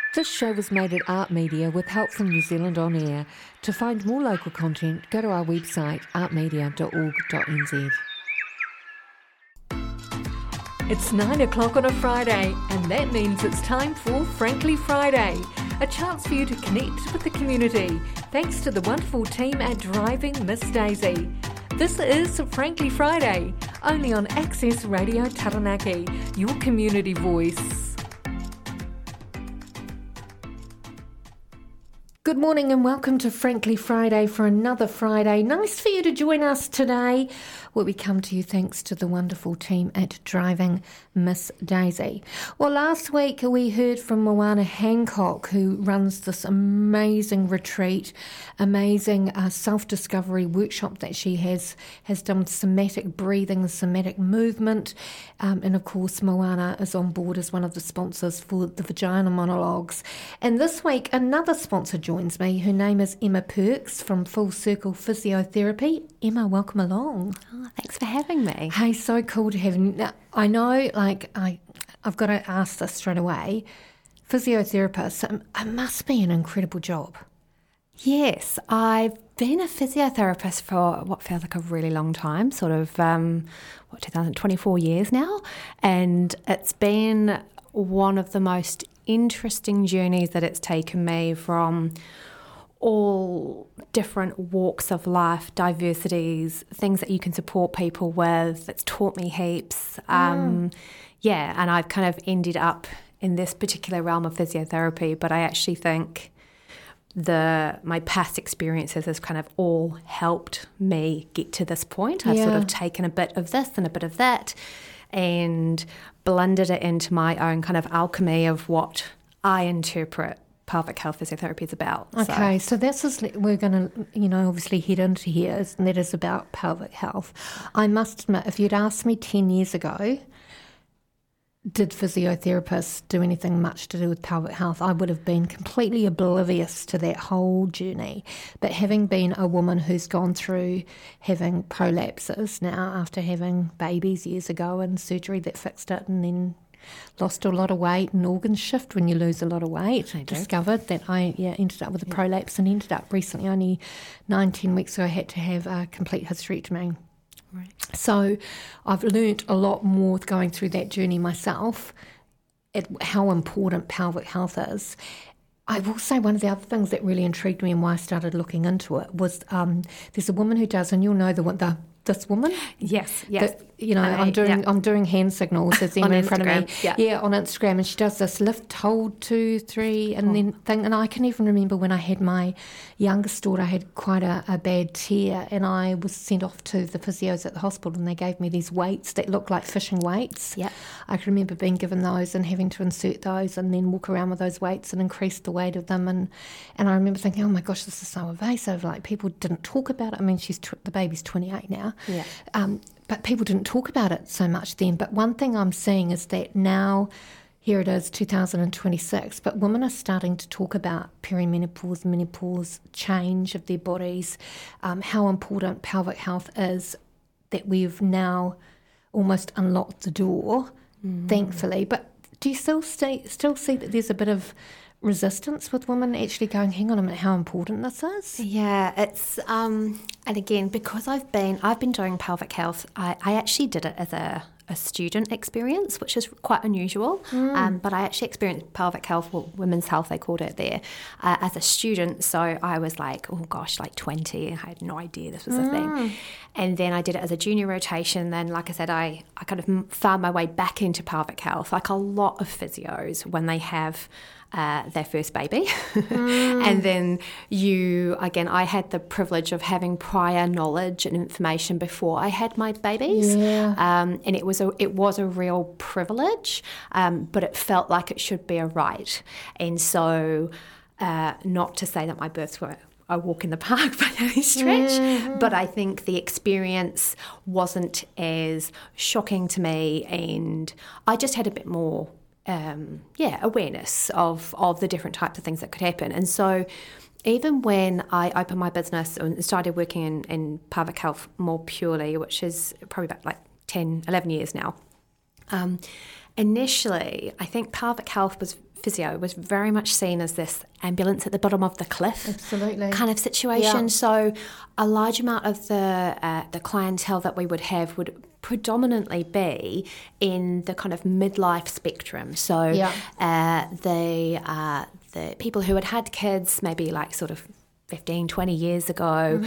This show was made at Art Media with help from New Zealand On Air. To find more local content, go to our website artmedia.org.nz. It's 9 o'clock on a Friday, and that means it's time for Frankly Friday, a chance for you to connect with the community, thanks to the wonderful team at Driving Miss Daisy. This is Frankly Friday, only on Access Radio Taranaki, your community voice. Good morning and welcome to Frankly Friday for another Friday. Nice for you to join us today, where we come to you thanks to the wonderful team at Driving Miss Daisy. Well, last week we heard from Moana Hancock, who runs this amazing retreat, amazing self-discovery workshop that she has done somatic breathing, somatic movement, and of course Moana is on board as one of the sponsors for the Vagina Monologues. And this week another sponsor joins me. Her name is Emma Perks from Full Circle Physiotherapy. Emma, welcome along. Oh, thanks for having me. Hey, so cool to have you. Now, I know, I've got to ask this straight away. Physiotherapist, it must be an incredible job. Yes, I've been a physiotherapist for what feels like a really long time, sort of, 24 years now. And it's been one of the most interesting journeys that it's taken me from all different walks of life, diversities, things that you can support people with. It's taught me heaps. And I've kind of ended up in this particular realm of physiotherapy, but I actually think my past experiences has kind of all helped me get to this point. I've sort of taken a bit of this and a bit of that and blended it into my own kind of alchemy of what I interpret pelvic health physiotherapy is about. Okay, so we're going to, obviously head into here, and that is about pelvic health. I must admit, if you'd asked me 10 years ago, did physiotherapists do anything much to do with pelvic health, I would have been completely oblivious to that whole journey. But having been a woman who's gone through having prolapses now after having babies years ago and surgery that fixed it, and then lost a lot of weight and organs shift when you lose a lot of weight. I discovered that I ended up with a prolapse and ended up recently, only 19 weeks ago, I had to have a complete hysterectomy. Right. So I've learnt a lot more going through that journey myself, at how important pelvic health is. I will say one of the other things that really intrigued me and why I started looking into it was there's a woman who does, and you'll know this woman? Yes. I'm doing hand signals. There's Emma in front of me. Yeah, on Instagram, and she does this lift, hold, 2, 3, and then thing. And I can even remember when I had my youngest daughter, I had quite a bad tear, and I was sent off to the physios at the hospital, and they gave me these weights that looked like fishing weights. Yeah, I can remember being given those and having to insert those, and then walk around with those weights and increase the weight of them. And I remember thinking, oh my gosh, this is so invasive. Like, people didn't talk about it. I mean, the baby's 28 now. Yeah. But people didn't talk about it so much then. But one thing I'm seeing is that now, here it is, 2026, but women are starting to talk about perimenopause, menopause, change of their bodies, how important pelvic health is, that we've now almost unlocked the door, thankfully. But do you still see that there's a bit of resistance with women actually going, hang on a minute, how important this is? Yeah, it's and again, because I've been doing pelvic health, I actually did it as a student experience, which is quite unusual. But I actually experienced pelvic health, or women's health they called it there, as a student. So I was like, oh gosh, like 20. I had no idea this was a thing. And then I did it as a junior rotation. Then, like I said, I kind of found my way back into pelvic health, like a lot of physios when they have their first baby. And then I had the privilege of having prior knowledge and information before I had my babies. And it was a real privilege, but it felt like it should be a right. And so not to say that my births were a walk in the park by any stretch, but I think the experience wasn't as shocking to me, and I just had a bit more awareness of the different types of things that could happen. And so even when I opened my business and started working in pelvic health more purely, which is probably about like 10, 11 years now, initially, I think pelvic health physio was very much seen as this ambulance at the bottom of the cliff kind of situation. Yeah. So a large amount of the clientele that we would have would predominantly be in the kind of midlife spectrum. So the people who had kids, maybe like sort of 15, 20 years ago.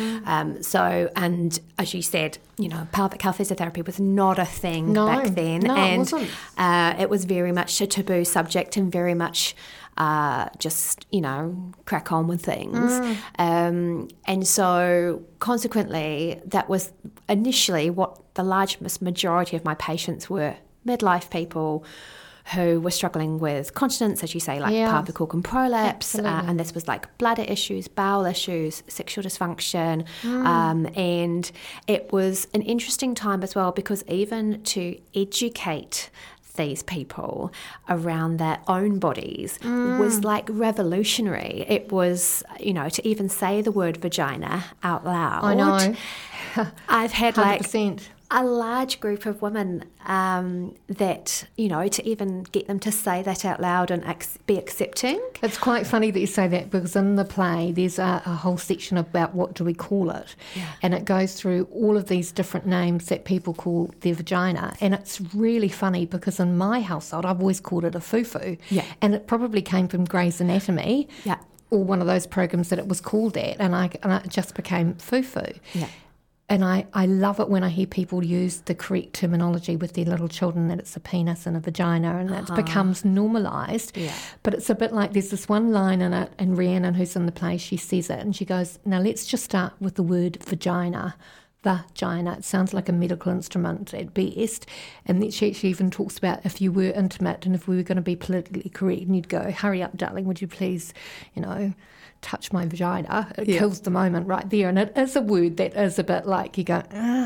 And as you said, pelvic health physiotherapy was not a thing back then. No, and it wasn't. It was very much a taboo subject and very much just, crack on with things. And so consequently, that was initially what the largest majority of my patients were, midlife people who were struggling with continence, as you say, like pelvic organ prolapse, and this was like bladder issues, bowel issues, sexual dysfunction, and it was an interesting time as well because even to educate these people around their own bodies was like revolutionary. It was, to even say the word vagina out loud. I know. I've had 100%. a large group of women that, to even get them to say that out loud and be accepting. It's quite funny that you say that because in the play there's a whole section about what do we call it. Yeah. And it goes through all of these different names that people call their vagina. And it's really funny because in my household I've always called it a fufu. Yeah. And it probably came from Grey's Anatomy. Yeah. Or one of those programs that it was called that. And it just became fufu. Yeah. And I love it when I hear people use the correct terminology with their little children, that it's a penis and a vagina, and it becomes normalised. Yeah. But it's a bit like there's this one line in it, and Rhiannon, who's in the play, she says it, and she goes, now let's just start with the word vagina. Vagina. It sounds like a medical instrument at best. And then she actually even talks about if you were intimate and if we were going to be politically correct, and you'd go, hurry up, darling, would you please, touch my vagina. It kills the moment right there. And it is a word that is a bit like you go,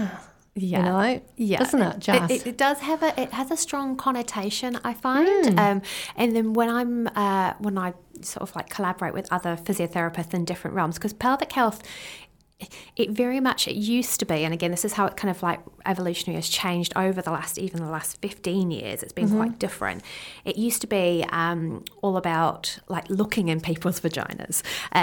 isn't it? Just it does have it has a strong connotation, I find. And then when I sort of like collaborate with other physiotherapists in different realms, because pelvic health, it very much, it used to be, and again, this is how it kind of like evolutionary has changed over the last 15 years. It's been quite different. It used to be all about like looking in people's vaginas,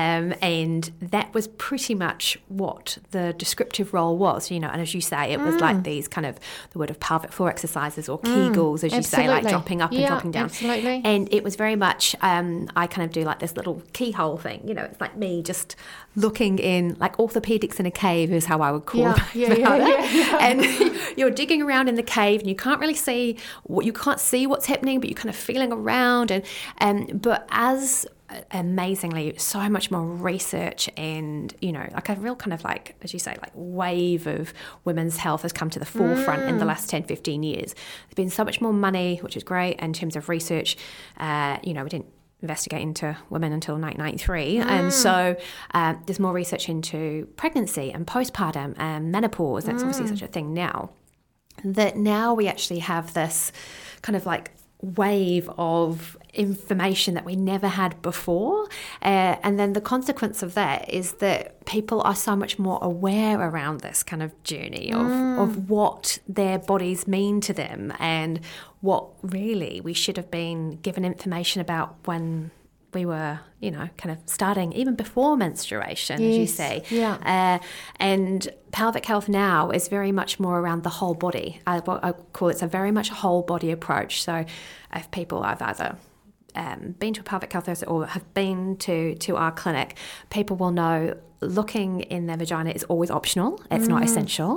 and that was pretty much what the descriptive role was, and as you say, it was like these kind of the word of pelvic floor exercises or Kegels, as you say, like dropping up and dropping down. Absolutely. And it was very much, I kind of do like this little keyhole thing, it's like me just looking in, like orthopedics in a cave is how I would call it. Yeah. And you're digging around in the cave and you can't really see what's happening, but you're kind of feeling around. But as amazingly, so much more research and, like a real kind of like, as you say, like wave of women's health has come to the forefront in the last 10, 15 years. There's been so much more money, which is great in terms of research. We didn't investigate into women until 1993, and so there's more research into pregnancy and postpartum and menopause. That's obviously such a thing now, that now we actually have this kind of like wave of information that we never had before, and then the consequence of that is that people are so much more aware around this kind of journey of what their bodies mean to them and what really we should have been given information about when we were, kind of starting even before menstruation, as you say. Yeah. And pelvic health now is very much more around the whole body. I call it's a very much a whole body approach. So if people I've either been to a pelvic health therapist or have been to our clinic, people will know looking in their vagina is always optional. It's not essential.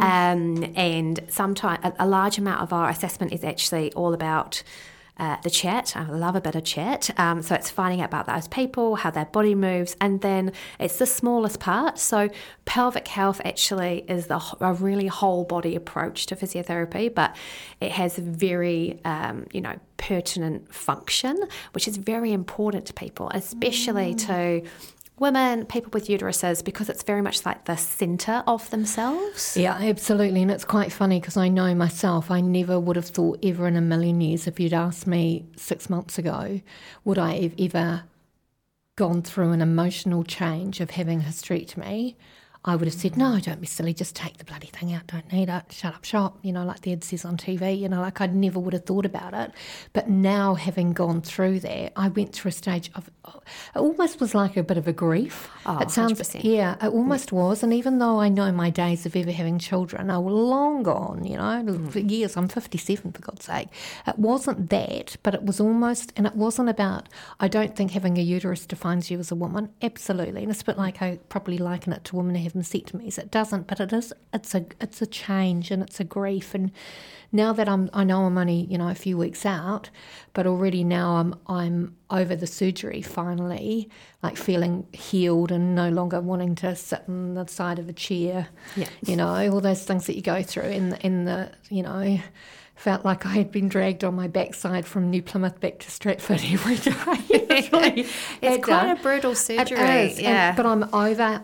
And sometimes a large amount of our assessment is actually all about the chat. I love a bit of chat. So it's finding out about those people, how their body moves, and then it's the smallest part. So pelvic health actually is a really whole body approach to physiotherapy, but it has a very, pertinent function, which is very important to people, especially to women, people with uteruses, because it's very much like the centre of themselves. Yeah, absolutely. And it's quite funny because I know myself, I never would have thought ever in a million years, if you'd asked me 6 months ago, would I have ever gone through an emotional change of having a hysterectomy. I would have said, no, don't be silly, just take the bloody thing out, don't need it, shut up shop, like the ad says on TV, like I never would have thought about it. But now, having gone through that, I went through a stage of, it almost was like a bit of a grief. Oh, it sounds, 100%. yeah, it almost was. And even though I know my days of ever having children are long gone, for years, I'm 57 for God's sake, it wasn't that, but it was almost, and it wasn't about, I don't think having a uterus defines you as a woman, absolutely. And it's a bit like I probably liken it to women who have mastectomies. It doesn't, but it's a change and it's a grief. And now that I know I'm only, a few weeks out, but already now I'm over the surgery finally, like feeling healed and no longer wanting to sit on the side of a chair, all those things that you go through in the felt like I had been dragged on my backside from New Plymouth back to Stratford every day. It's quite a brutal surgery. It is, yeah. But I'm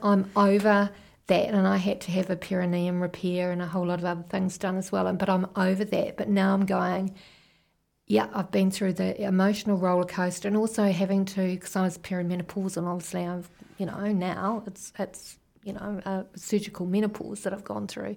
over that, and I had to have a perineum repair and a whole lot of other things done as well. But I'm over that. But now I'm going, I've been through the emotional roller coaster, and also having to, because I was perimenopausal, and obviously I've, now it's surgical menopause that I've gone through,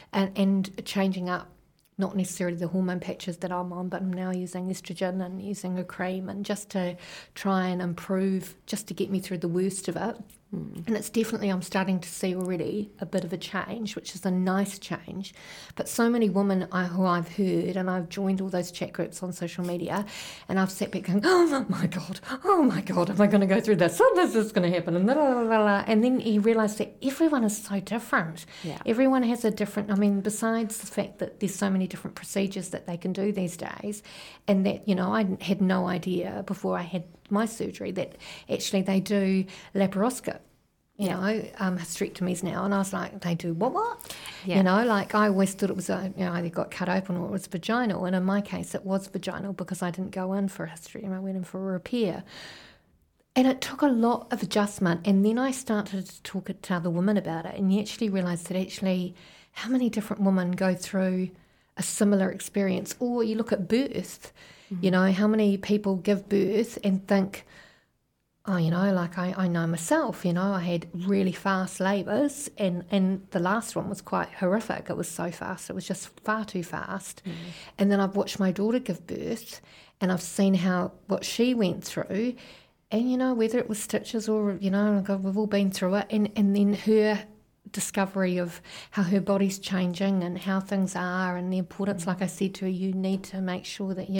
and changing up. Not necessarily the hormone patches that I'm on, but I'm now using estrogen and using a cream, and just to try and improve, just to get me through the worst of it. And it's definitely, I'm starting to see already a bit of a change, which is a nice change. But so many women who I've heard, and I've joined all those chat groups on social media, and I've sat back going, oh my God, am I going to go through this? Oh, this is going to happen. And then you realise that everyone is so different. Yeah. Everyone has a different, besides the fact that there's so many different procedures that they can do these days, and that, I had no idea before I had my surgery that actually they do laparoscope, hysterectomies now. And I was like, they do what? Yeah. Like I always thought it was, either got cut open or it was vaginal. And in my case, it was vaginal because I didn't go in for a hysterectomy. I went in for a repair. And it took a lot of adjustment. And then I started to talk to other women about it. And you actually realise that actually how many different women go through a similar experience. Or you look at birth, how many people give birth and think, like I know myself, I had really fast labours, and the last one was quite horrific. It was so fast. It was just far too fast. And then I've watched my daughter give birth, and I've seen what she went through, and, whether it was stitches or, God, we've all been through it, and then her discovery of how her body's changing and how things are, and the importance, like I said to her, you need to make sure that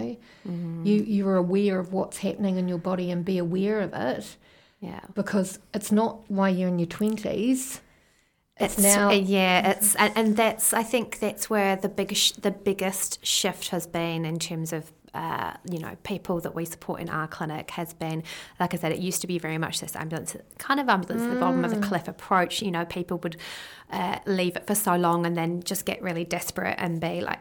you're aware of what's happening in your body and be aware of it, because it's not why you're in your 20s. It's now, and that's, I think that's where the biggest shift has been in terms of people that we support in our clinic has been, like I said, it used to be very much this ambulance at the bottom of the cliff approach. People would leave it for so long and then just get really desperate and be like,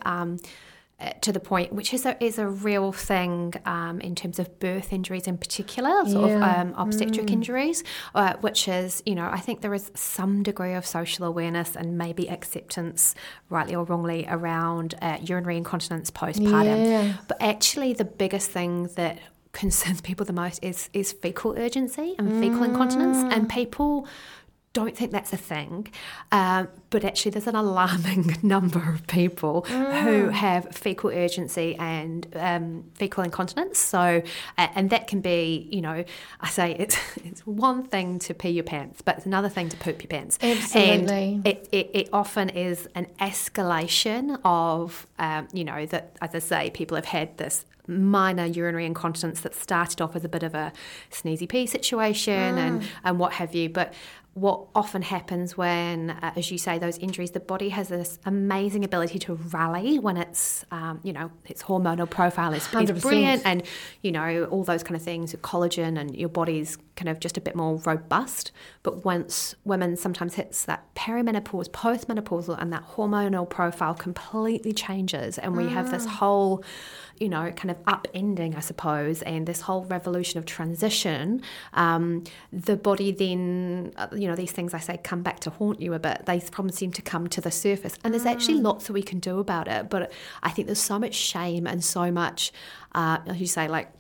to the point, which is a real thing in terms of birth injuries in particular, obstetric injuries, which is, I think there is some degree of social awareness and maybe acceptance, rightly or wrongly, around urinary incontinence postpartum. Yeah. But actually the biggest thing that concerns people the most is fecal urgency and fecal incontinence, and people don't think that's a thing, but actually there's an alarming number of people who have fecal urgency and fecal incontinence. So, and that can be, I say it's one thing to pee your pants, but it's another thing to poop your pants. Absolutely. And it often is an escalation of, that, as I say, people have had this minor urinary incontinence that started off as a bit of a sneezy pee situation and what have you, but what often happens when, as you say, those injuries, the body has this amazing ability to rally when its hormonal profile is brilliant, and all those kind of things, collagen, and your body's kind of just a bit more robust. But once women sometimes hits that perimenopause, postmenopausal, and that hormonal profile completely changes, and we have this whole kind of upending, I suppose, and this whole revolution of transition, the body then, these things I say come back to haunt you a bit. These problems seem to come to the surface, and there's actually lots that we can do about it. But I think there's so much shame and so much, as you say, like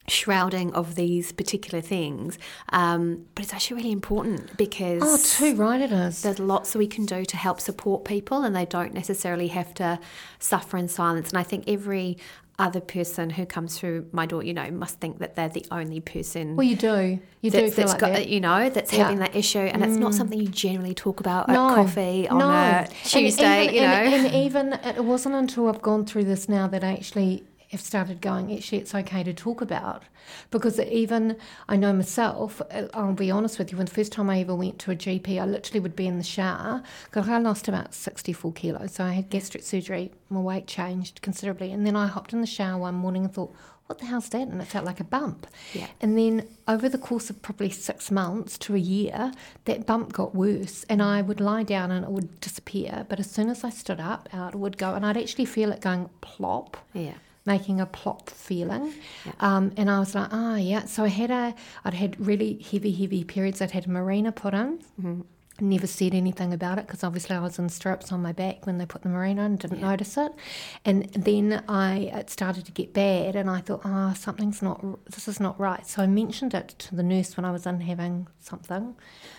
shrouding of these particular things, but it's actually really important because too right it is. There's lots that we can do to help support people, and they don't necessarily have to suffer in silence. And I think every other person who comes through my door, must think that they're the only person. Well, you do feel like that. That's having that issue, and it's not something you generally talk about at No, coffee on no. a Tuesday. And even it wasn't until I've gone through this now that I actually have started going, actually, it's okay to talk about. Because even, I know myself, I'll be honest with you, when the first time I ever went to a GP, I literally would be in the shower, because I lost about 64 kilos, so I had gastric surgery, my weight changed considerably, and then I hopped in the shower one morning and thought, what the hell's that? And it felt like a bump. Yeah. And then over the course of probably 6 months to a year, that bump got worse, and I would lie down and it would disappear, but as soon as I stood up, out it would go, and I'd actually feel it going plop. Yeah. Making a plop feeling. Yeah. And I was like, yeah. So I'd had really heavy periods. I'd had a Mirena put in. Mm-hmm. Never said anything about it because obviously I was in stirrups on my back when they put the Mirena in, didn't notice it. And then it started to get bad, and I thought, this is not right. So I mentioned it to the nurse when I was in having something.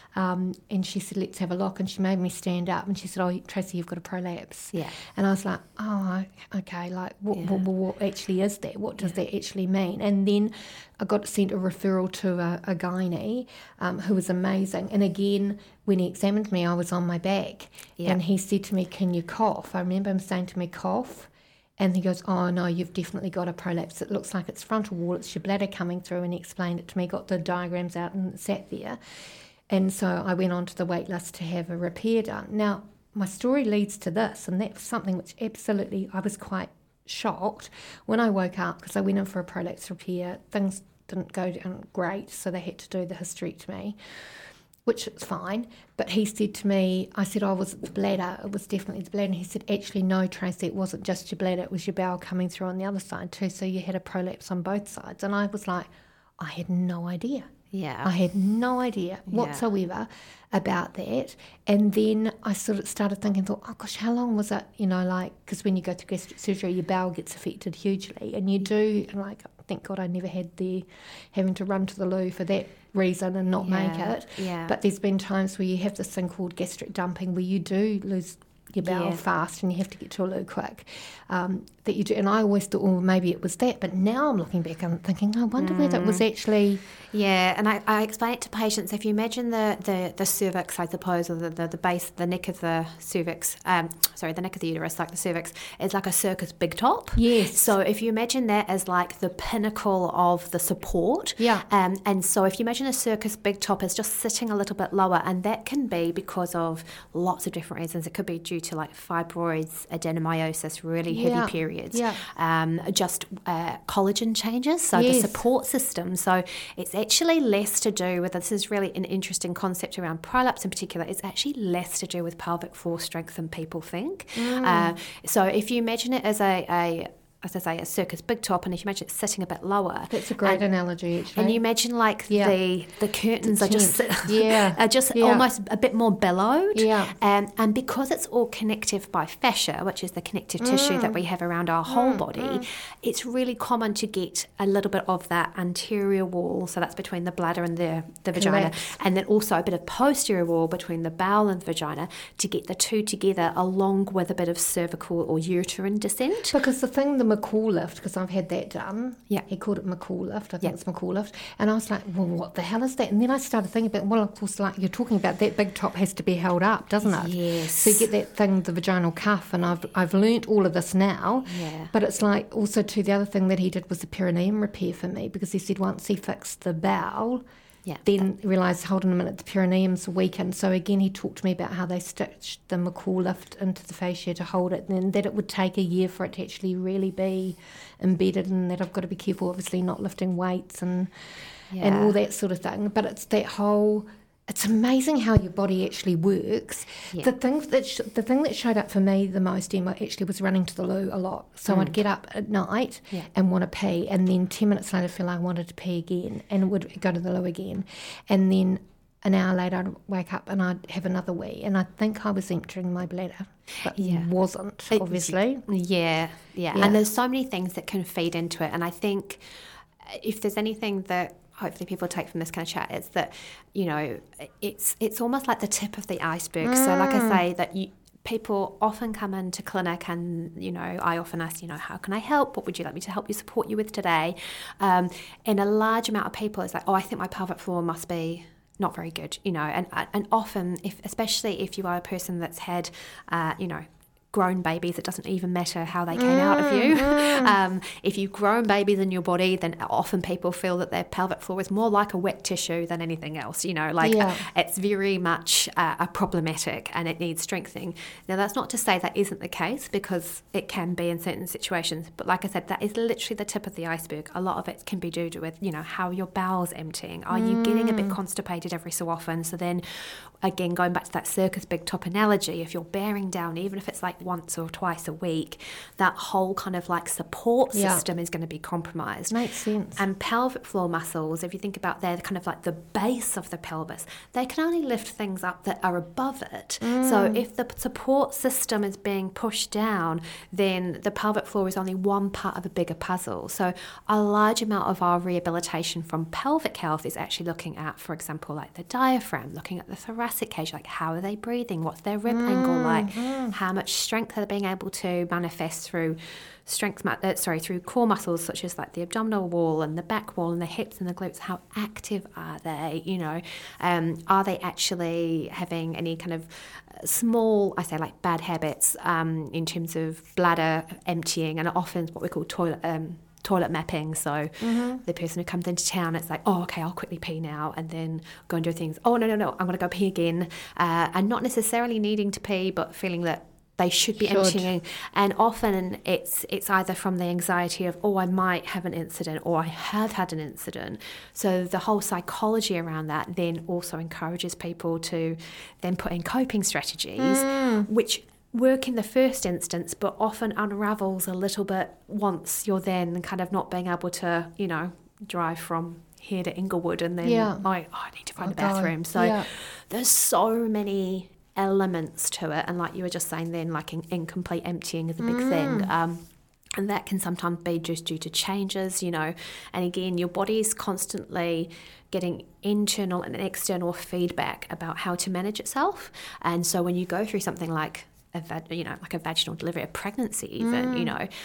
And she said, let's have a look. And she made me stand up, and she said, oh, Tracy, you've got a prolapse. Yeah. And I was like, oh, okay, like what actually is that? What does that actually mean? And then I got sent a referral to a gynae who was amazing. And again, when he examined me, I was on my back. Yeah. And he said to me, can you cough? I remember him saying to me, cough. And he goes, oh, no, you've definitely got a prolapse. It looks like it's frontal wall. It's your bladder coming through. And he explained it to me, got the diagrams out and sat there. And so I went on to the wait list to have a repair done. Now, my story leads to this, and that's something which absolutely, I was quite shocked when I woke up, because I went in for a prolapse repair. Things didn't go down great, so they had to do the hysterectomy, which is fine. But he said to me, I said, oh, was it the bladder? It was definitely the bladder. And he said, actually, no, Tracy, it wasn't just your bladder. It was your bowel coming through on the other side too. So you had a prolapse on both sides. And I was like, I had no idea. Yeah. I had no idea whatsoever about that. And then I sort of started thinking, oh gosh, how long was it? Because when you go through gastric surgery, your bowel gets affected hugely. And you do, and thank God I never had having to run to the loo for that reason and not make it. Yeah. But there's been times where you have this thing called gastric dumping, where you do lose your bowel fast and you have to get to a loo quick, that you do. And I always thought, well, maybe it was that, but now I'm looking back and thinking, I wonder whether it was actually... Yeah, and I explain it to patients. If you imagine the cervix, I suppose, or the base, the neck of the cervix, the neck of the uterus, like the cervix, is like a circus big top. Yes. So if you imagine that as like the pinnacle of the support, and so if you imagine a circus big top is just sitting a little bit lower, and that can be because of lots of different reasons. It could be due to like fibroids, adenomyosis, really heavy periods, just collagen changes, so the support system. So it's actually less to do with, this is really an interesting concept around prolapse in particular, it's actually less to do with pelvic floor strength than people think. So if you imagine it as as I say, a circus big top, and if you imagine it sitting a bit lower. That's a great analogy, actually. And you imagine like the curtains are just almost a bit more billowed. Yeah. And because it's all connective by fascia, which is the connective tissue that we have around our whole body, it's really common to get a little bit of that anterior wall, so that's between the bladder and the vagina, and then also a bit of posterior wall between the bowel and the vagina, to get the two together along with a bit of cervical or uterine descent. Because the McCall lift, because I've had that done. Yeah. He called it McCall lift. I think it's McCall lift. And I was like, well, what the hell is that? And then I started thinking about, well, of course, like you're talking about, that big top has to be held up, doesn't it? Yes. So you get that thing, the vaginal cuff, and I've learnt all of this now. Yeah. But it's like, also too, the other thing that he did was the perineum repair for me, because he said once he fixed the bowel, then realised, hold on a minute, the perineum's weakened. So again, he talked to me about how they stitched the McCall lift into the fascia to hold it, and that it would take a year for it to actually really be embedded, and that I've got to be careful, obviously, not lifting weights and all that sort of thing. But it's that whole... It's amazing how your body actually works. Yeah. The thing that showed up for me the most, Emma, actually was running to the loo a lot. So I'd get up at night and want to pee, and then 10 minutes later feel like I wanted to pee again, and would go to the loo again. And then an hour later I'd wake up and I'd have another wee, and I think I was emptying my bladder, but wasn't, obviously. Yeah. And there's so many things that can feed into it, and I think... if there's anything that hopefully people take from this kind of chat, it's that, you know, it's almost like the tip of the iceberg. So like I say, that people often come into clinic and, you know, I often ask, you know, how can I help? What would you like me to help you, support you with today? And a large amount of people is like, oh, I think my pelvic floor must be not very good, you know, and often, especially if you are a person that's had, you know, grown babies, it doesn't even matter how they came out of you. If you've grown babies in your body, then often people feel that their pelvic floor is more like a wet tissue than anything else, you know, like it's very much a problematic and it needs strengthening. Now, that's not to say that isn't the case, because it can be in certain situations, but like I said, that is literally the tip of the iceberg. A lot of it can be due to with, you know, how your bowel's emptying. Are you getting a bit constipated every so often? So then again, going back to that circus big top analogy, if you're bearing down, even if it's like once or twice a week, that whole kind of like support system is going to be compromised. Makes sense. And pelvic floor muscles, if you think about they're kind of like the base of the pelvis, they can only lift things up that are above it. So if the support system is being pushed down, then the pelvic floor is only one part of a bigger puzzle. So a large amount of our rehabilitation from pelvic health is actually looking at, for example, like the diaphragm, looking at the thoracic cage, like how are they breathing, what's their rib angle like, how much strength are they being able to manifest through through core muscles such as like the abdominal wall and the back wall and the hips and the glutes. How active are they? You know, are they actually having any kind of small, I say like bad habits in terms of bladder emptying, and often what we call toilet mapping. So the person who comes into town, it's like, oh, okay, I'll quickly pee now, and then go and do things. Oh, no, I'm going to go pee again, and not necessarily needing to pee, but feeling that they should be emptying. And often it's either from the anxiety of, oh, I might have an incident, or I have had an incident. So the whole psychology around that then also encourages people to then put in coping strategies, which work in the first instance, but often unravels a little bit once you're then kind of not being able to, you know, drive from here to Inglewood and then I need to find a bathroom. So there's so many elements to it, and like you were just saying then, like incomplete emptying is a big thing, and that can sometimes be just due to changes, you know, and again, your body's constantly getting internal and external feedback about how to manage itself. And so when you go through something like a vaginal delivery, a pregnancy even, you know,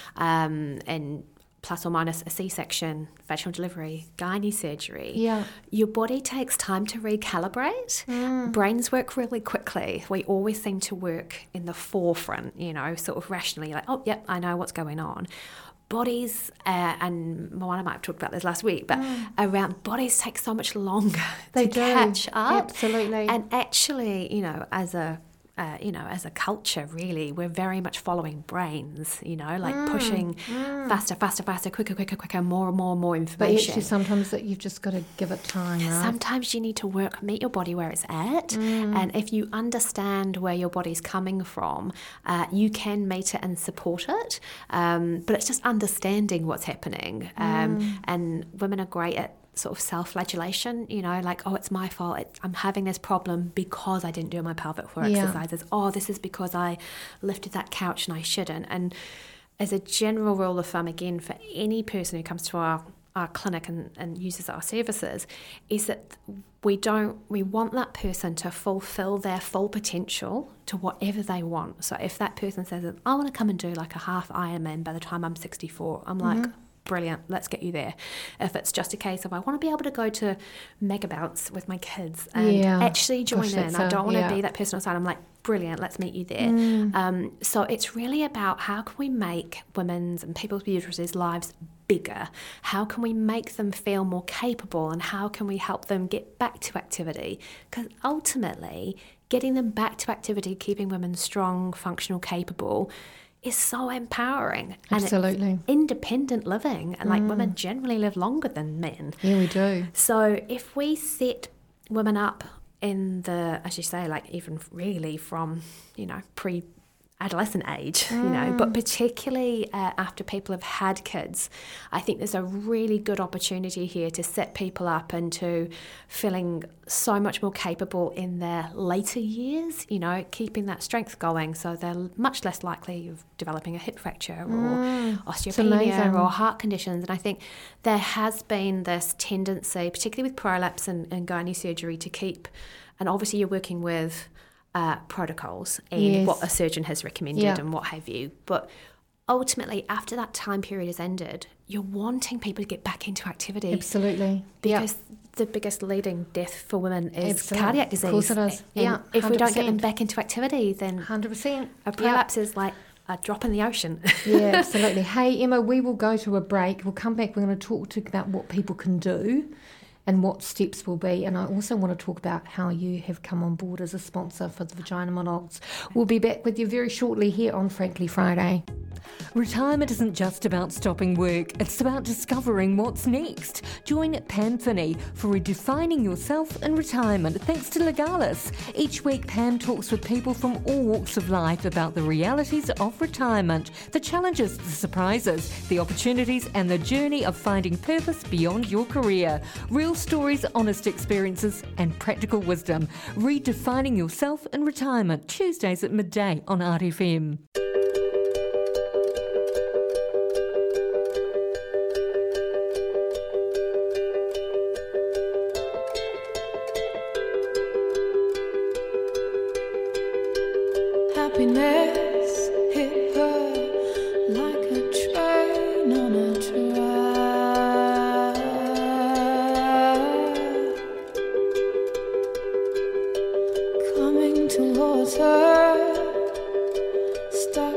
and plus or minus a C-section, vaginal delivery, gynae surgery, your body takes time to recalibrate. Brains work really quickly. We always seem to work in the forefront, you know, sort of rationally, like, oh, yep, I know what's going on. Bodies, and Moana might have talked about this last week, but around bodies take so much longer to catch up. Absolutely. And actually, you know, as a culture, really, we're very much following brains, you know, like pushing faster, quicker, more information. But actually sometimes that you've just got to give it time, right? Sometimes you need to meet your body where it's at. And if you understand where your body's coming from, you can meet it and support it. But it's just understanding what's happening. And women are great at sort of self-flagellation, you know, like, oh, it's my fault, I'm having this problem because I didn't do my pelvic floor exercises. Oh, this is because I lifted that couch and I shouldn't. And as a general rule of thumb, again, for any person who comes to our clinic and uses our services, is that we want that person to fulfill their full potential to whatever they want. So if that person says, I want to come and do like a half Ironman by the time I'm 64, I'm like, brilliant, let's get you there. If it's just a case of I want to be able to go to Mega Bounce with my kids and actually join in, I don't want to be that person outside, I'm like, brilliant, let's meet you there. So it's really about how can we make women's and people's uteruses lives bigger? How can we make them feel more capable, and how can we help them get back to activity? Because ultimately, getting them back to activity, keeping women strong, functional, capable, is so empowering. Absolutely. And it's independent living, and like women generally live longer than men. Yeah, we do. So if we set women up in the, as you say, like even really from, you know, adolescent age, but particularly after people have had kids, I think there's a really good opportunity here to set people up into feeling so much more capable in their later years, keeping that strength going, so they're much less likely of developing a hip fracture or osteopenia or heart conditions. And I think there has been this tendency, particularly with prolapse and gynae surgery, to keep, and obviously you're working with protocols and what a surgeon has recommended and what have you. But ultimately, after that time period has ended, you're wanting people to get back into activity. Absolutely. Because the biggest leading death for women is cardiac disease. Of course it is. And if we don't get them back into activity, then 100%. A prolapse is like a drop in the ocean. Yeah, absolutely. Hey, Emma, we will go to a break. We'll come back. We're going to talk about what people can do and what steps will be. And I also want to talk about how you have come on board as a sponsor for the Vagina Monologues. We'll be back with you very shortly here on Frankly Friday. Retirement isn't just about stopping work, it's about discovering what's next. Join Pam Finney for Redefining Yourself in Retirement, thanks to Legalis. Each week, Pam talks with people from all walks of life about the realities of retirement, the challenges, the surprises, the opportunities, and the journey of finding purpose beyond your career. Real stories, honest experiences, and practical wisdom. Redefining Yourself in Retirement, Tuesdays at midday on RFM. Happiness hit her like a train on a track, coming towards her,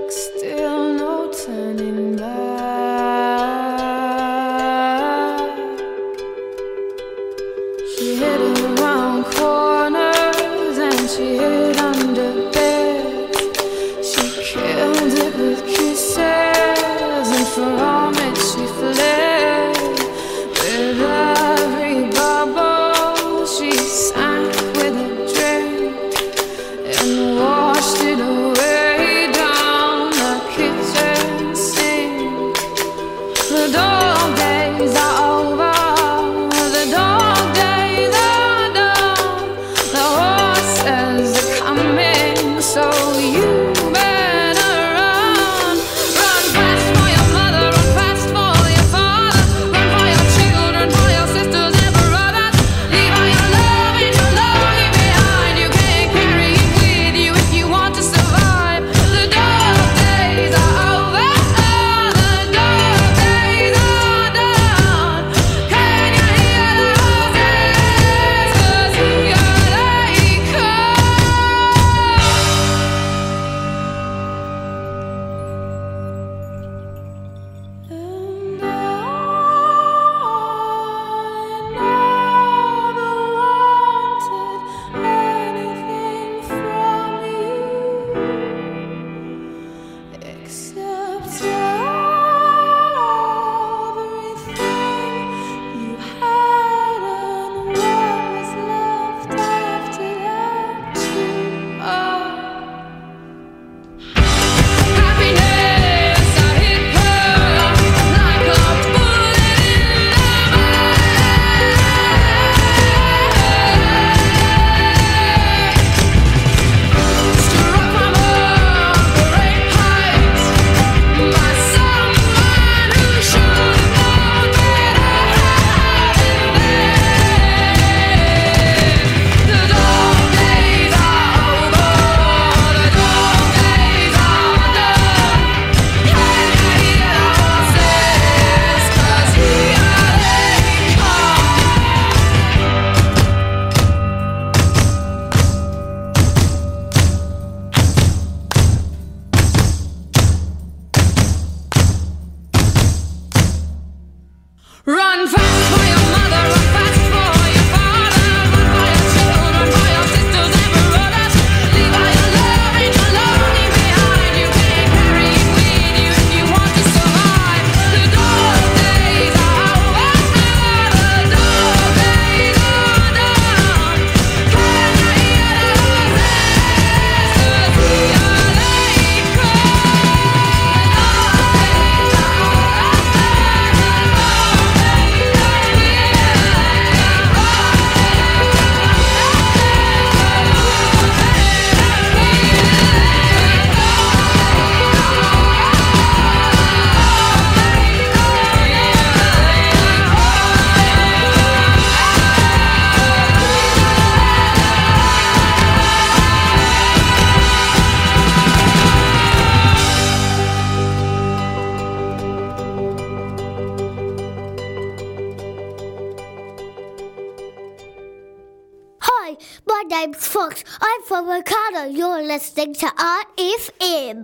Hi, my name's Fox. I'm from Ricardo. You're listening to RFM.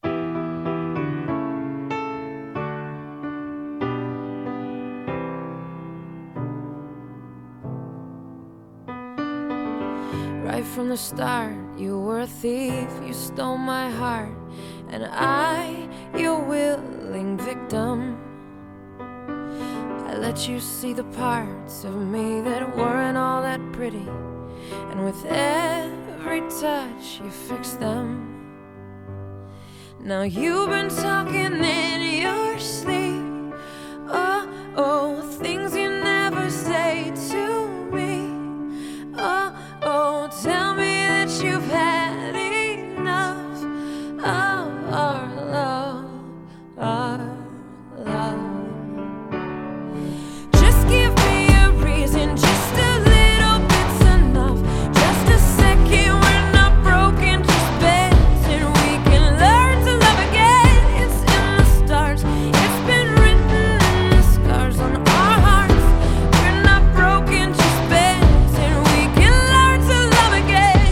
Right from the start, you were a thief, you stole my heart, and I, your willing victim. I let you see the parts of me that weren't all that pretty, and with every touch you fixed them. Now you've been talking in your sleep, oh, things you never say to me. Oh, tell me that you've had enough of our love, Just give me a reason, just a little bit's enough. Just a second, we're not broken, just bent, and we can learn to love again. It's in the stars, it's been written in the scars on our hearts. We're not broken, just bent, and we can learn to love again.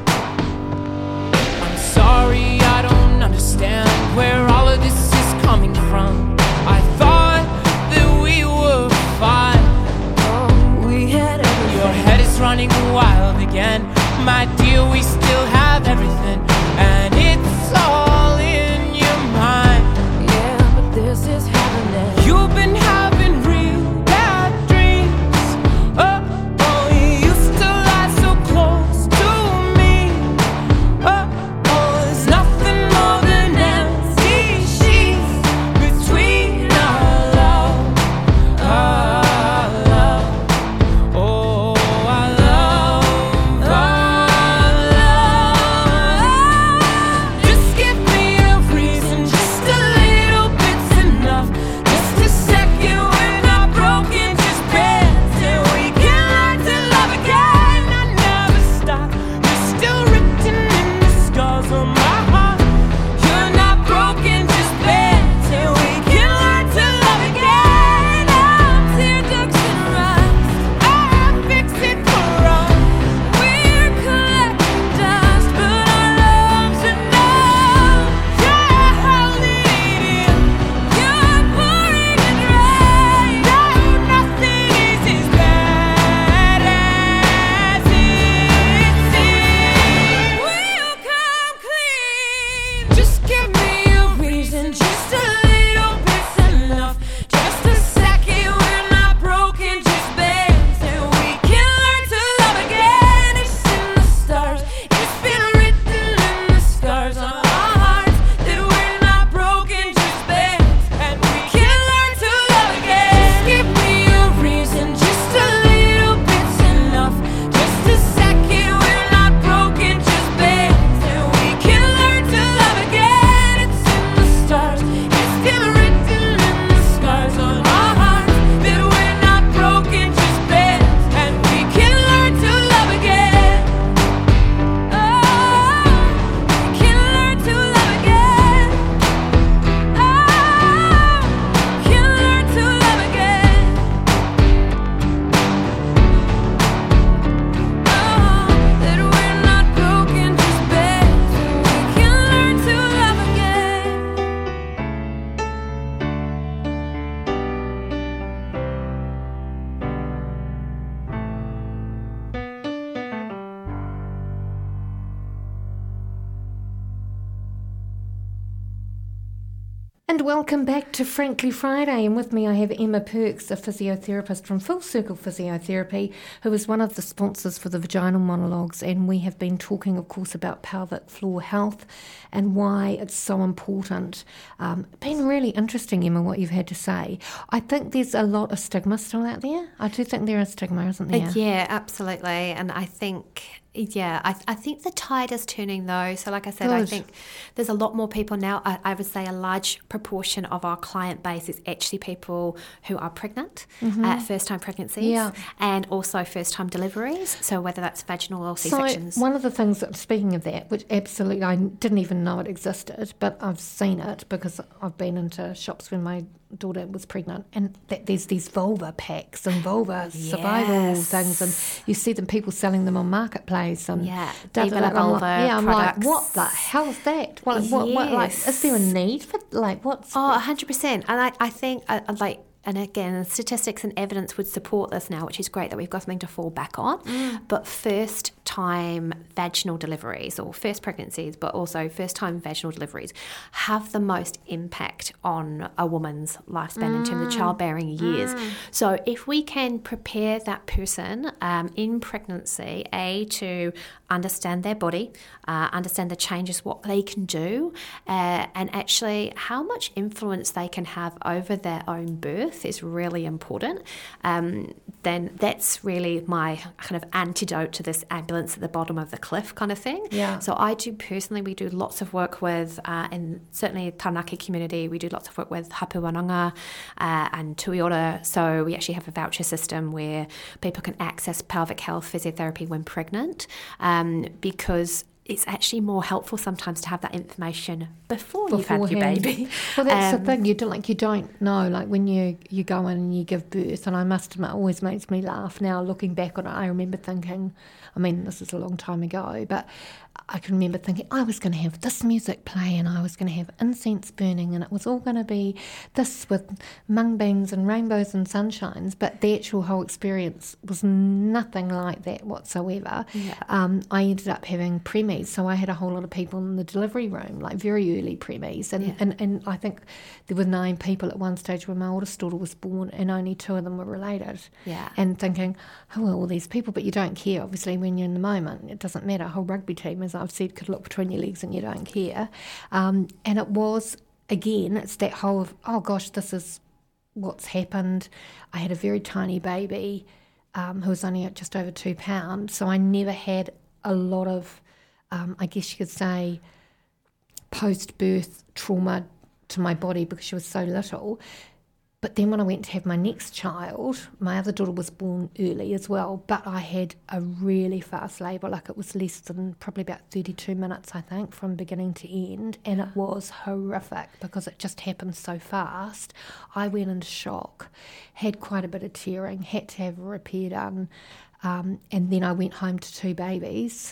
I'm sorry, I don't understand where all of this is coming from. I thought that we were fine. Oh, we had everything. Your head is running wild again. My dear, we still have everything, and it's all in your mind. Yeah, but this is happening. You've been having real bad dreams. Oh, you used to lie so close to me. Oh, there's nothing more than empty sheets between our love. Oh, our love. Just give me a reason, just a little bit's enough. Just a second, we're not broken, just bent, and we can learn to love again. I never stop. You're still written in the scars on my heart. You're not broken, just bent, and we can learn to love again. I'm tear ducts and rust. I'll fix it for us. We're collecting dust, but our love's enough. Yeah, hold it in. You're pouring it right. No, nothing is as bad as it seems. We'll come clean. Just give me a reason, just a little bit's enough. Just a second, we're not broken, just bent, and we can learn to love again. It's in the stars, it's been written in the scars on our hearts that we're not broken, just bent, and we can learn to love again. Just give me a reason, just a little bit's enough. Just a second, we're not broken, just bent, and we can learn to love again. It's in the stars, it's been written in the scars on our hearts that we're not broken, just bent, and we can learn to love again. Oh, we can learn to love again. Oh, we can learn to love again. That we're not broken, just bent, and we can learn to love again. And welcome back to Frankly Friday. And with me I have Emma Perks, a physiotherapist from Full Circle Physiotherapy, who is one of the sponsors for the Vaginal Monologues. And we have been talking, of course, about pelvic floor health and why it's so important. Been really interesting, Emma, what you've had to say. I think there's a lot of stigma still out there. I do think there is stigma, isn't there? Yeah, absolutely. And I think Yeah, I think the tide is turning though. So like I said, I think there's a lot more people now. I would say a large proportion of our client base is actually people who are pregnant, first-time pregnancies, and also first-time deliveries. So whether that's vaginal or C-sections. So one of the things, speaking of that, which absolutely I didn't even know it existed, but I've seen it because I've been into shops when my daughter was pregnant, and that there's these vulva packs and vulva survival things, and you see them people selling them on Marketplace and Viva Vulva I'm products. like, what the hell's that? What like, is there a need for like what's? 100%. And I think like. And again, statistics and evidence would support this now, which is great that we've got something to fall back on. But first-time vaginal deliveries, or first pregnancies, but also first-time vaginal deliveries, have the most impact on a woman's lifespan in terms of childbearing years. So if we can prepare that person in pregnancy, to understand their body, understand the changes, what they can do, and actually how much influence they can have over their own birth is really important, then that's really my kind of antidote to this ambulance at the bottom of the cliff kind of thing. Yeah. So I do personally, we do lots of work with, and certainly Taranaki community, we do lots of work with hapu wānanga and tuiora. So we actually have a voucher system where people can access pelvic health physiotherapy when pregnant, because it's actually more helpful sometimes to have that information before you've had your baby. Well, that's the thing. You don't know. Like when you go in and you give birth, and I must admit, it always makes me laugh now looking back on it. I remember thinking, I mean, this is a long time ago, but I can remember thinking I was going to have this music play and I was going to have incense burning and it was all going to be this with mung beans and rainbows and sunshines, but the actual whole experience was nothing like that whatsoever. Yeah. I ended up having preemies, so I had a whole lot of people in the delivery room, like very early preemies, and I think there were 9 people at one stage when my oldest daughter was born, and only 2 of them were related. Yeah. And thinking, who are all these people? But you don't care, obviously, when you're in the moment. It doesn't matter. A whole rugby team, as I've said, could look between your legs and you don't care. And it was, again, it's that whole of, oh gosh, this is what's happened. I had a very tiny baby who was only at just over 2 pounds, so I never had a lot of, I guess you could say, post-birth trauma to my body because she was so little. But then when I went to have my next child, my other daughter was born early as well, but I had a really fast labour, like it was less than probably about 32 minutes, I think, from beginning to end, and it was horrific because it just happened so fast. I went into shock, had quite a bit of tearing, had to have a repair done, and then I went home to 2 babies.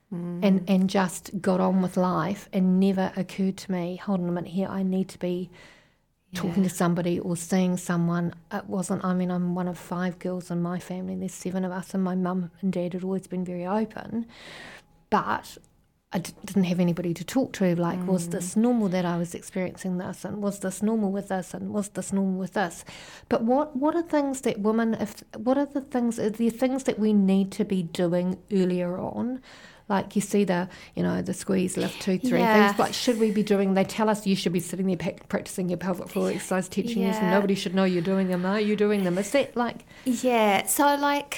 And just got on with life, and never occurred to me, hold on a minute here, I need to be talking to somebody or seeing someone. It wasn't, I mean, I'm one of 5 girls in my family, there's 7 of us, and my mum and dad had always been very open, but I didn't have anybody to talk to, like, was this normal that I was experiencing this, and was this normal with this, and was this normal with this? But what are things that women, are there things that we need to be doing earlier on? Like you see the squeeze, lift, 2, 3 things. Like, should we be doing? They tell us you should be sitting there practicing your pelvic floor exercise, teaching you, and nobody should know you're doing them. Are you doing them? Is that like? Yeah. So like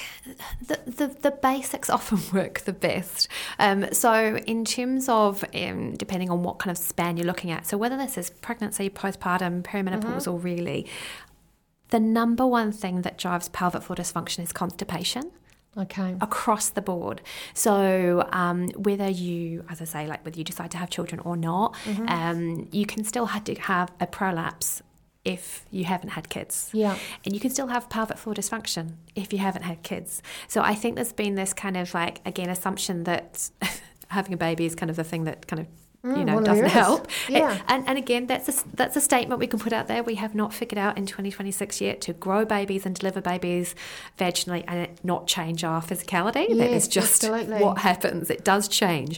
the basics often work the best. So in terms of depending on what kind of span you're looking at, so whether this is pregnancy, postpartum, perimenopause, or really, the number one thing that drives pelvic floor dysfunction is constipation. Okay. Across the board. So whether you, as I say, like whether you decide to have children or not, you can still have to have a prolapse if you haven't had kids. Yeah. And you can still have pelvic floor dysfunction if you haven't had kids. So I think there's been this kind of like, again, assumption that having a baby is kind of the thing that kind of doesn't help. Yeah. And again, that's a statement we can put out there. We have not figured out in 2026 yet to grow babies and deliver babies vaginally and it not change our physicality. Yes, that is just what happens. It does change.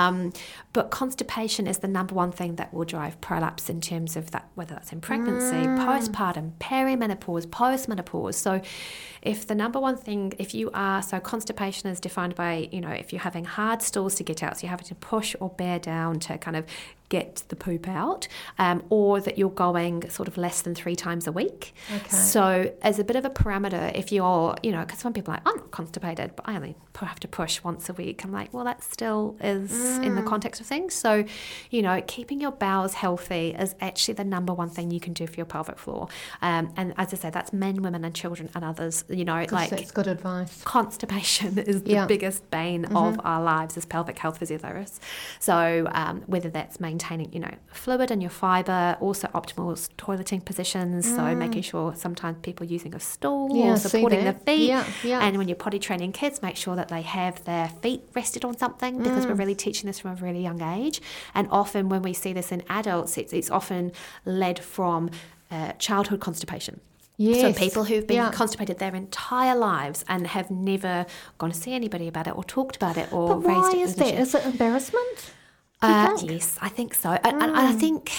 But constipation is the number one thing that will drive prolapse in terms of that, whether that's in pregnancy, postpartum, perimenopause, postmenopause. So if the number one thing, so constipation is defined by, if you're having hard stools to get out, so you're having to push or bear down to kind of get the poop out, or that you're going sort of less than 3 times a week. Okay. So as a bit of a parameter, if you're, because some people are like, I'm not constipated, but I only have to push once a week. I'm like, well, that still is in the context of things. So, keeping your bowels healthy is actually the number one thing you can do for your pelvic floor. And as I say, that's men, women and children and others, like that's good advice. Constipation is the biggest bane of our lives as pelvic health physiotherapists. So whether that's maintaining maintaining, fluid in your fibre, also optimal toileting positions, so making sure sometimes people are using a stool or supporting their feet. And when you're potty training kids, make sure that they have their feet rested on something, because we're really teaching this from a really young age. And often when we see this in adults, it's often led from childhood constipation. Yes. So people who've been constipated their entire lives and have never gone to see anybody about it or talked about it or But raised why it. is that? Is it embarrassment? Do you think? Yes, I think so. And I think,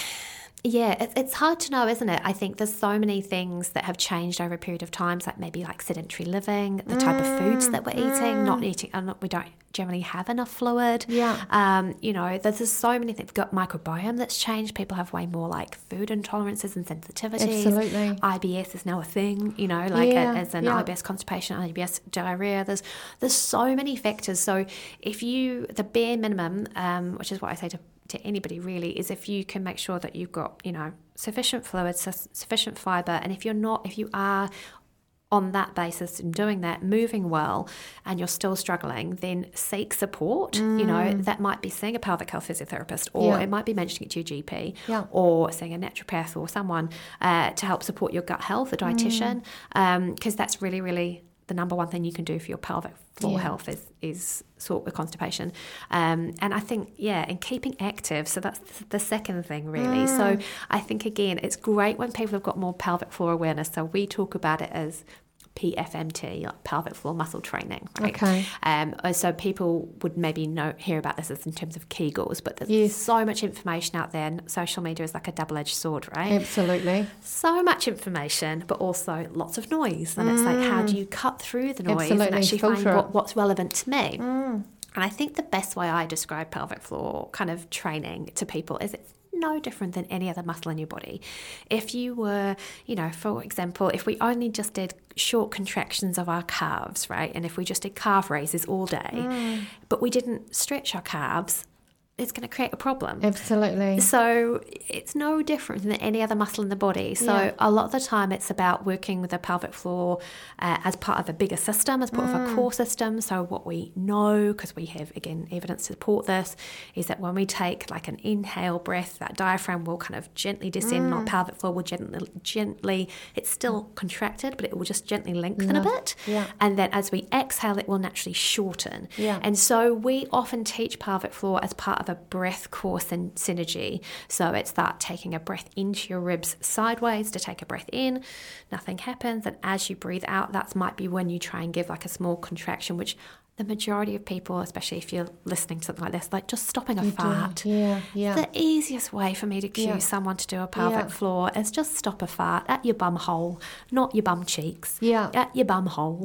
it's hard to know, isn't it? I think there's so many things that have changed over a period of time, maybe sedentary living, the type of foods that we're eating, not eating, we don't generally have enough fluid. There's just so many things. We've got microbiome that's changed. People have way more food intolerances and sensitivities. Absolutely. IBS is now a thing, as an IBS constipation, IBS diarrhea. There's so many factors. So if the bare minimum, which is what I say to anybody really, is if you can make sure that you've got, sufficient fluid, sufficient fibre, and if you are on that basis and doing that, moving well, and you're still struggling, then seek support. That might be seeing a pelvic health physiotherapist, or it might be mentioning it to your GP, or seeing a naturopath or someone to help support your gut health, a dietitian, because that's really, really the number one thing you can do for your pelvic floor health is sort with constipation. And I think, and keeping active. So that's the second thing, really. So I think, again, it's great when people have got more pelvic floor awareness. So we talk about it as PFMT, like pelvic floor muscle training, right? Okay. So people would maybe hear about this as in terms of Kegels, but there's so much information out there, and social media is like a double-edged sword, right? Absolutely. So much information, but also lots of noise. And it's how do you cut through the noise and actually find what's relevant to me? And I think the best way I describe pelvic floor kind of training to people is it's no different than any other muscle in your body. If you were, for example, if we only just did short contractions of our calves, right, and if we just did calf raises all day, but we didn't stretch our calves, it's going to create a problem. Absolutely. So it's no different than any other muscle in the body. So a lot of the time it's about working with the pelvic floor as part of a bigger system, as part of a core system. So what we know, because we have, again, evidence to support this, is that when we take an inhale breath, that diaphragm will kind of gently descend, our pelvic floor will gently, it's still contracted, but it will just gently lengthen a bit. And then as we exhale, it will naturally shorten. And so we often teach pelvic floor as part of a breath core synergy. So it's that taking a breath into your ribs sideways to take a breath in, nothing happens, and as you breathe out, that might be when you try and give a small contraction, which the majority of people, especially if you're listening to something like this, just stopping a fart. The easiest way for me to cue someone to do a pelvic floor is just stop a fart at your bum hole, not your bum cheeks, at your bum hole.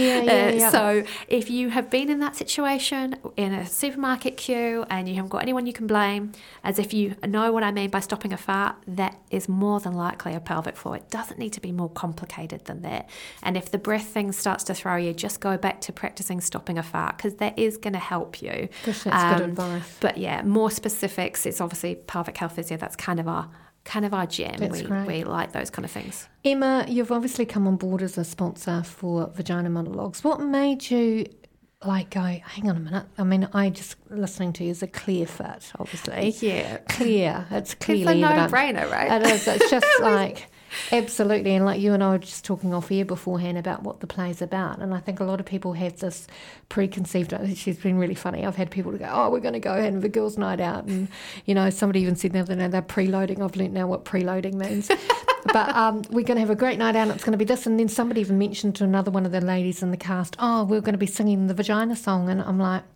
So if you have been in that situation in a supermarket queue and you haven't got anyone you can blame, as if you know what I mean by stopping a fart, that is more than likely a pelvic floor. It doesn't need to be more complicated than that. And if the breath thing starts to throw you, just go back to practicing stopping a fart, because that is going to help you. Gosh, that's good advice. But more specifics, it's obviously pelvic health physio. That's kind of our jam. We like those kind of things. Emma, you've obviously come on board as a sponsor for Vagina Monologues. What made you go, hang on a minute? I mean, I just listening to you is a clear fit, obviously. Clear. It's clearly it's a evident. no-brainer, right? It is. It's just absolutely. And you and I were just talking off air beforehand about what the play's about. And I think a lot of people have this preconceived, she's been really funny. I've had people to go, we're going to go and have a girls' night out. And, somebody even said the other day they're preloading. I've learnt now what preloading means. But we're going to have a great night out and it's going to be this. And then somebody even mentioned to another one of the ladies in the cast, we're going to be singing the Vagina song. And I'm like,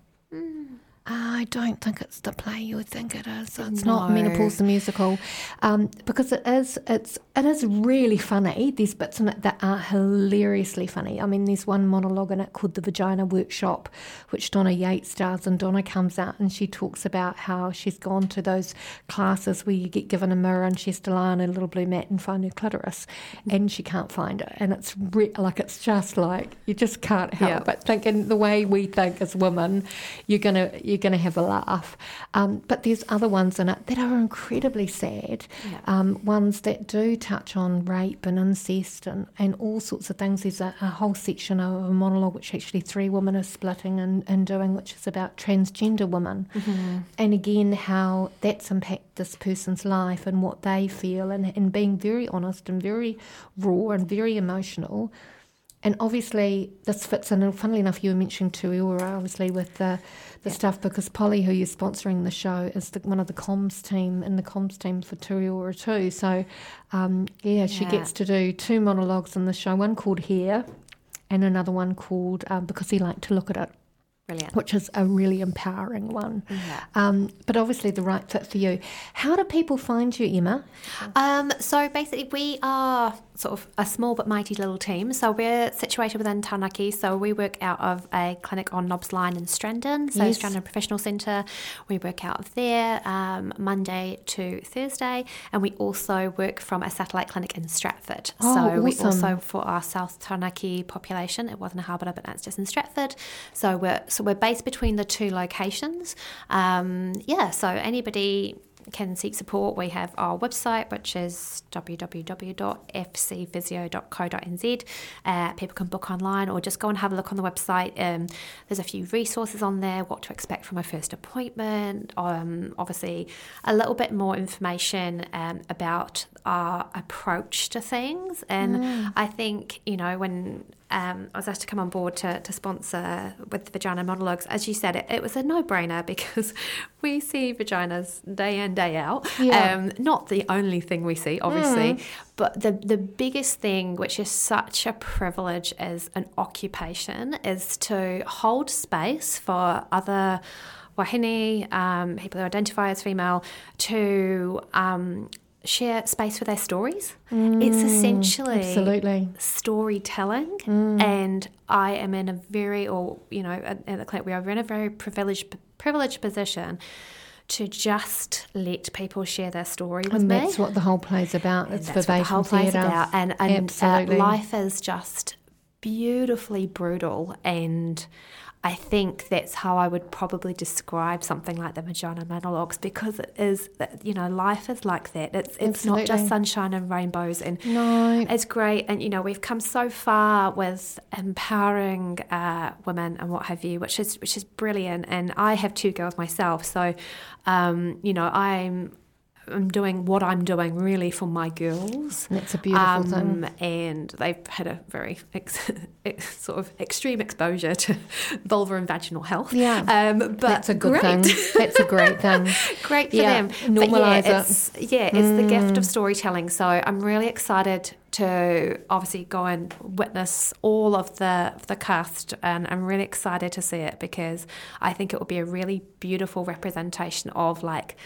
I don't think it's the play you would think it is. It's not Menopause the Musical, because it is really funny. There's bits in it that are hilariously funny. I mean, there's one monologue in it called The Vagina Workshop, which Donna Yates does, and Donna comes out and she talks about how she's gone to those classes where you get given a mirror and she has to lie on a little blue mat and find her clitoris, and she can't find it. And it's it's just you just can't help but thinking the way we think as women, you're gonna you're going to have a laugh. But there's other ones in it that are incredibly sad, ones that do touch on rape and incest and all sorts of things. There's a whole section of a monologue which actually 3 women are splitting and doing, which is about transgender women. And again, how that's impacted this person's life and what they feel, and being very honest and very raw and very emotional. And obviously this fits in, and funnily enough you were mentioning Tuiora obviously with the stuff, because Polly, who you're sponsoring the show, is one of the comms team for Tuiora too. So she gets to do 2 monologues in the show, one called Hair and another one called Because He Liked to Look at It. Brilliant. Which is a really empowering one. But obviously the right fit for you. How do people find you, Emma? So basically we are sort of a small but mighty little team. So we're situated within Taranaki. So we work out of a clinic on Nobbs Line in Strandon, so Strandon Professional Centre. We work out of there Monday to Thursday, and we also work from a satellite clinic in Stratford. We also, for our South Taranaki population, it wasn't a harbour, but it's just in Stratford. So we're based between the 2 locations. So anybody can seek support. We have our website, which is www.fcphysio.co.nz. People can book online or just go and have a look on the website. There's a few resources on there, what to expect from a first appointment, obviously a little bit more information about our approach to things. And I think, when I was asked to come on board to sponsor with the Vagina Monologues, as you said, it was a no-brainer because we see vaginas day in, day out. Not the only thing we see, obviously, but the biggest thing, which is such a privilege as an occupation, is to hold space for other wahine, people who identify as female, to share space for their stories. It's essentially storytelling, and I am in a very, at the clinic we are in a very privileged position to just let people share their story with me. And that's what the whole play's about. It's that's what the whole play's about. And absolutely. Life is just beautifully brutal, and I think that's how I would probably describe something like the Vagina Monologues, because it is, life is like that. It's not just sunshine and rainbows, and it's great. And, we've come so far with empowering women and what have you, which is brilliant. And I have 2 girls myself, so, I'm doing what I'm doing really for my girls. That's a beautiful thing. And they've had a very sort of extreme exposure to vulva and vaginal health. But that's a good thing. That's a great thing. Great for them. Normalise it. It's the gift of storytelling. So I'm really excited to obviously go and witness all of the cast, and I'm really excited to see it because I think it will be a really beautiful representation of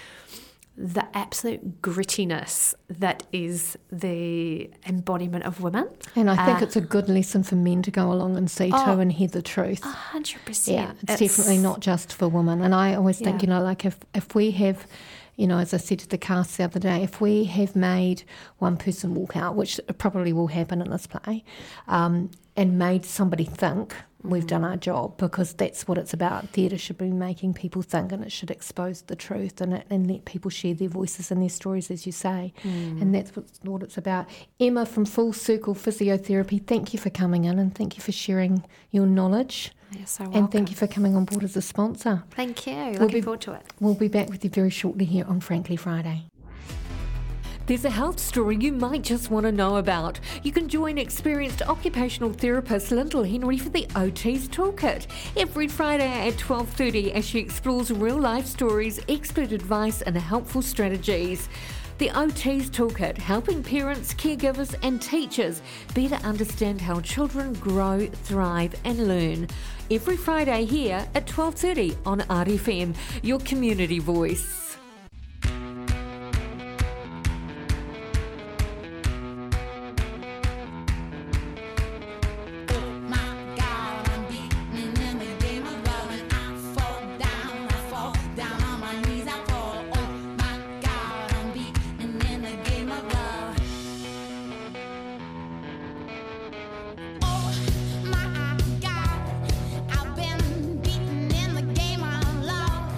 the absolute grittiness that is the embodiment of women. And I think it's a good lesson for men to go along and see too and hear the truth. 100%. Yeah, it's definitely not just for women. And I always think, if we have, as I said to the cast the other day, if we have made one person walk out, which probably will happen in this play, and made somebody think, we've done our job, because that's what it's about. Theatre should be making people think, and it should expose the truth and let people share their voices and their stories, as you say. And that's what it's about. Emma from Full Circle Physiotherapy, thank you for coming in and thank you for sharing your knowledge. You're so welcome. And thank you for coming on board as a sponsor. Thank you. Looking forward to it. We'll be back with you very shortly here on Frankly Friday. There's a health story you might just want to know about. You can join experienced occupational therapist Lyndall Henry for the OT's Toolkit every Friday at 12:30 as she explores real-life stories, expert advice and helpful strategies. The OT's Toolkit, helping parents, caregivers and teachers better understand how children grow, thrive and learn. Every Friday here at 12:30 on RFM, your community voice. I've been beaten in the game of love.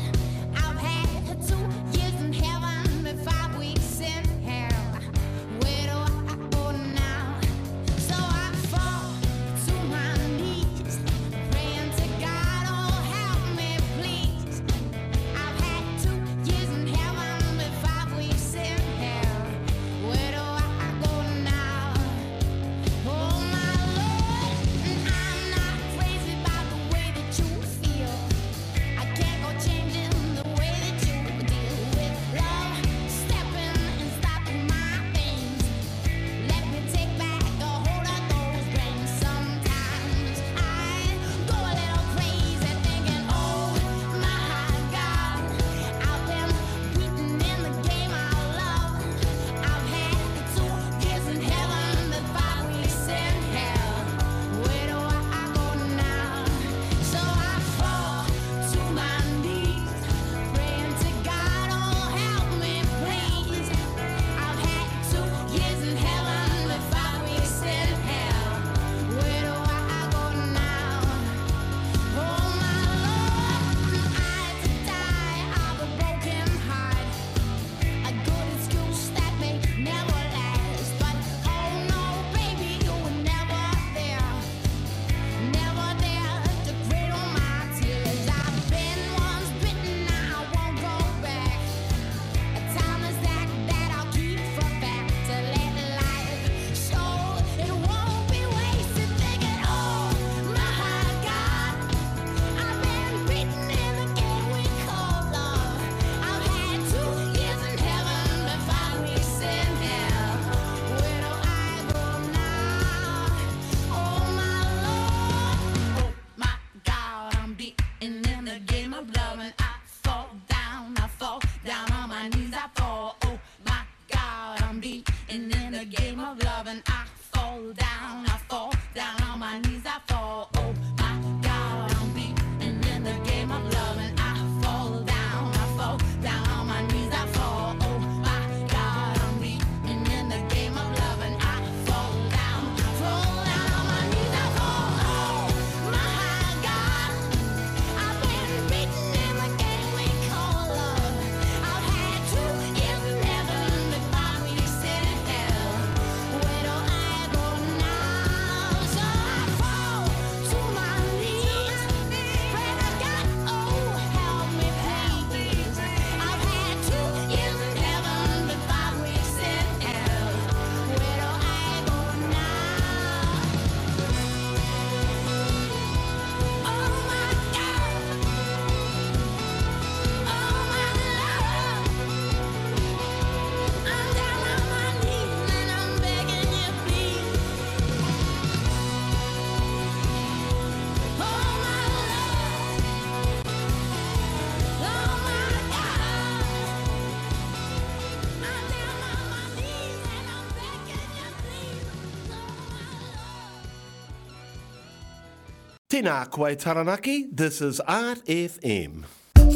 Tēnā koe Taranaki, this is Art FM.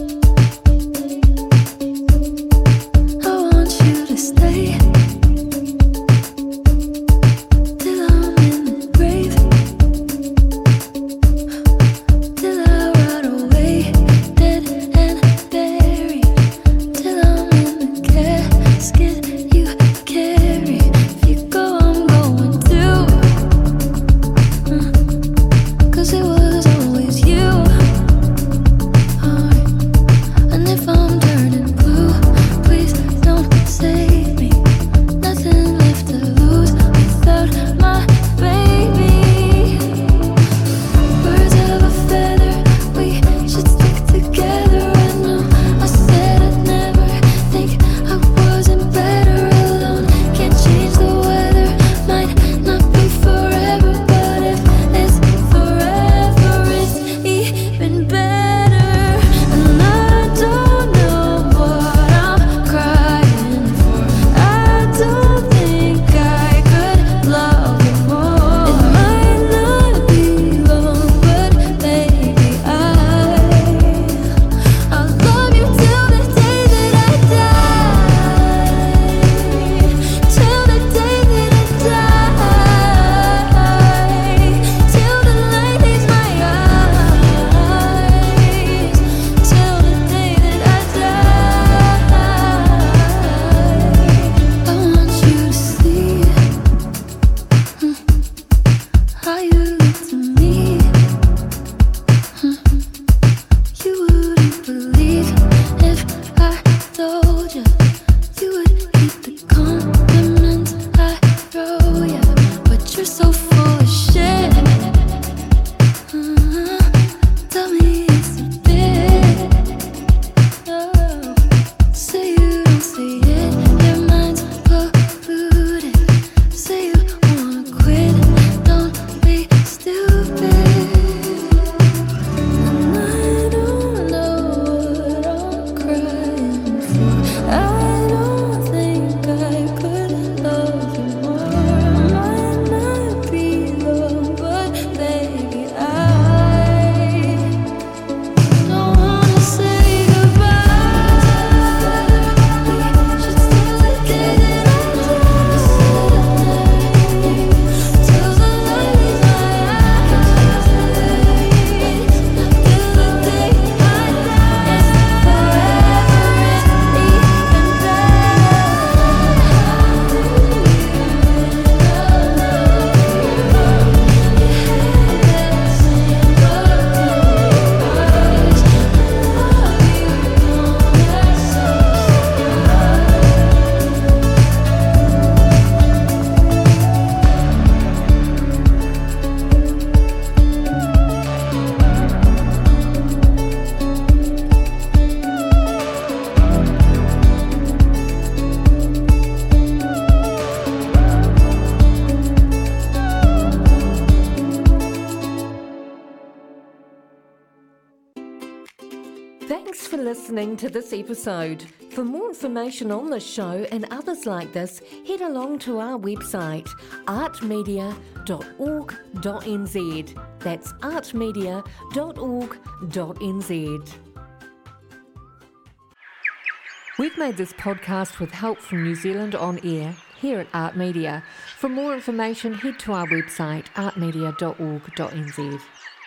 I want you to stay till I'm in the grave, till I rot away, dead and buried, till I'm in the casket you carry. If you go, I'm going too, 'cause it was always you. And if I'm turning blue, please don't save me. Nothing left to lose without my baby. Birds of a feather, we should stick together. I know I said I'd never think I wasn't better alone. Can't change the weather, might not be forever, but if it's forever, it's even better. And I don't know what I'm crying for. I don't think I could love you more. It might not be long, but baby, I'll love you till the day that I die. Till the day that I die. Till the light leaves my eyes. Till the day that I die. I want you to see how you look to me. You wouldn't believe if I told you. You would eat the compliments I throw you, but you're so full of shit. Tell me it's a bit. Say you don't see it, your mind's polluted. Say you wanna quit, don't be stupid. And I don't know what I'm crying for. I don't think I could love you more. Might not be long, but baby, I don't wanna say goodbye. We should stick together. Till the light leaves my eyes. Till the day I die. It's forever, it's even Thanks for listening to this episode. For more information on this show and others like this, head along to our website, artmedia.org.nz. That's artmedia.org.nz. We've made this podcast with help from New Zealand On Air here at Art Media. For more information, head to our website, artmedia.org.nz.